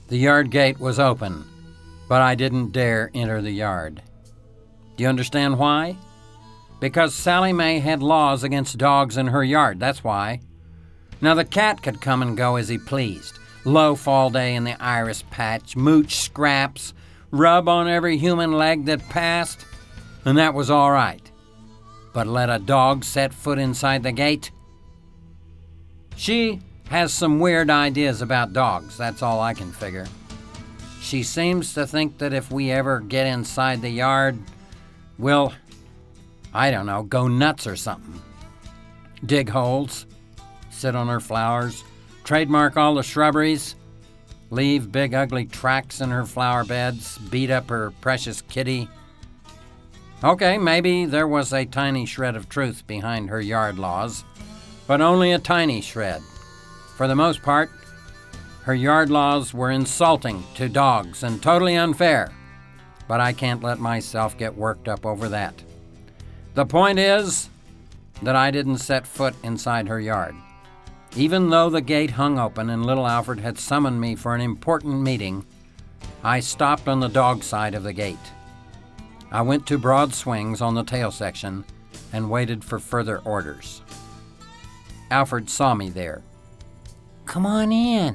The yard gate was open, but I didn't dare enter the yard. Do you understand why? Because Sally Mae had laws against dogs in her yard, that's why. Now the cat could come and go as he pleased, loaf all day in the iris patch, mooch scraps, rub on every human leg that passed, and that was all right. But let a dog set foot inside the gate? She has some weird ideas about dogs, that's all I can figure. She seems to think that if we ever get inside the yard, we'll, I don't know, go nuts or something. Dig holes, sit on her flowers, trademark all the shrubberies, leave big ugly tracks in her flower beds, beat up her precious kitty. Okay, maybe there was a tiny shred of truth behind her yard laws, but only a tiny shred. For the most part, her yard laws were insulting to dogs and totally unfair, but I can't let myself get worked up over that. The point is that I didn't set foot inside her yard. Even though the gate hung open and little Alfred had summoned me for an important meeting, I stopped on the dog side of the gate. I went to broad swings on the tail section and waited for further orders. Alfred saw me there. "Come on in."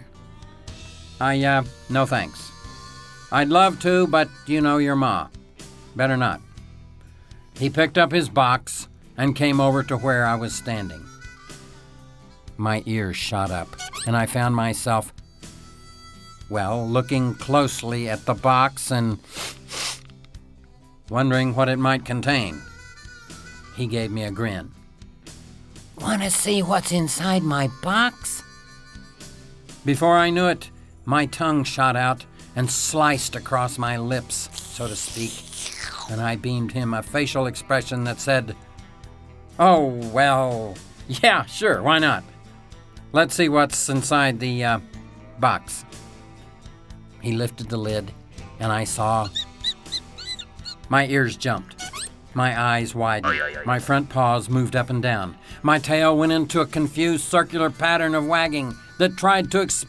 No thanks. I'd love to, but you know your ma. Better not. He picked up his box and came over to where I was standing. My ears shot up, and I found myself, looking closely at the box and wondering what it might contain. He gave me a grin. "Want to see what's inside my box?" Before I knew it, my tongue shot out and sliced across my lips, so to speak, and I beamed him a facial expression that said, "Oh, well, yeah, sure, why not? Let's see what's inside the box." He lifted the lid, and I saw. My ears jumped. My eyes widened. My front paws moved up and down. My tail went into a confused circular pattern of wagging that tried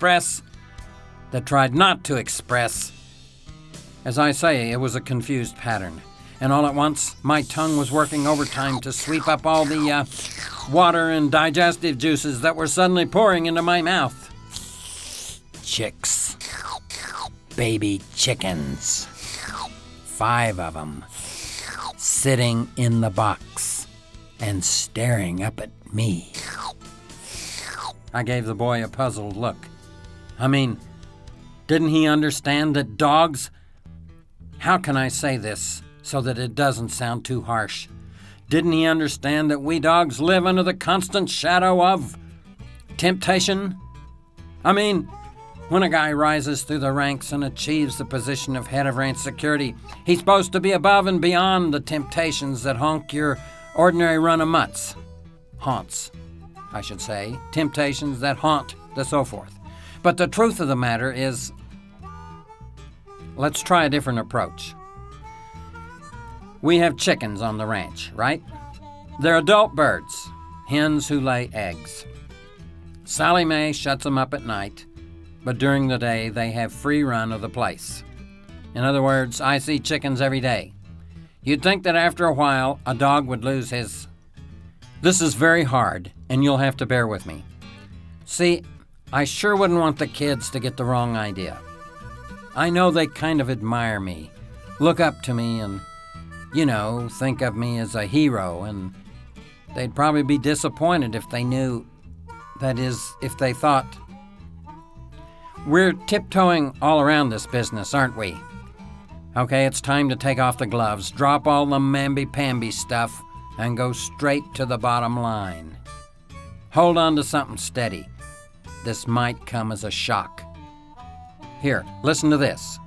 not to express. As I say, it was a confused pattern. And all at once, my tongue was working overtime to sweep up all the water and digestive juices that were suddenly pouring into my mouth. Chicks. Baby chickens. 5 of them. Sitting in the box and staring up at me. I gave the boy a puzzled look. Didn't he understand that dogs... How can I say this so that it doesn't sound too harsh? Didn't he understand that we dogs live under the constant shadow of temptation? When a guy rises through the ranks and achieves the position of head of ranch security, he's supposed to be above and beyond the temptations that haunt your ordinary run of mutts. Haunts, I should say. Temptations that haunt the so forth. But the truth of the matter is, let's try a different approach. We have chickens on the ranch, right? They're adult birds, hens who lay eggs. Sally Mae shuts them up at night, but during the day they have free run of the place. In other words, I see chickens every day. You'd think that after a while a dog would lose his... This is very hard, and you'll have to bear with me. See, I sure wouldn't want the kids to get the wrong idea. I know they kind of admire me, look up to me, and, think of me as a hero, and they'd probably be disappointed if they knew, that is, if they thought... We're tiptoeing all around this business, aren't we? Okay, it's time to take off the gloves, drop all the mamby-pamby stuff, and go straight to the bottom line. Hold on to something steady. This might come as a shock. Here, listen to this.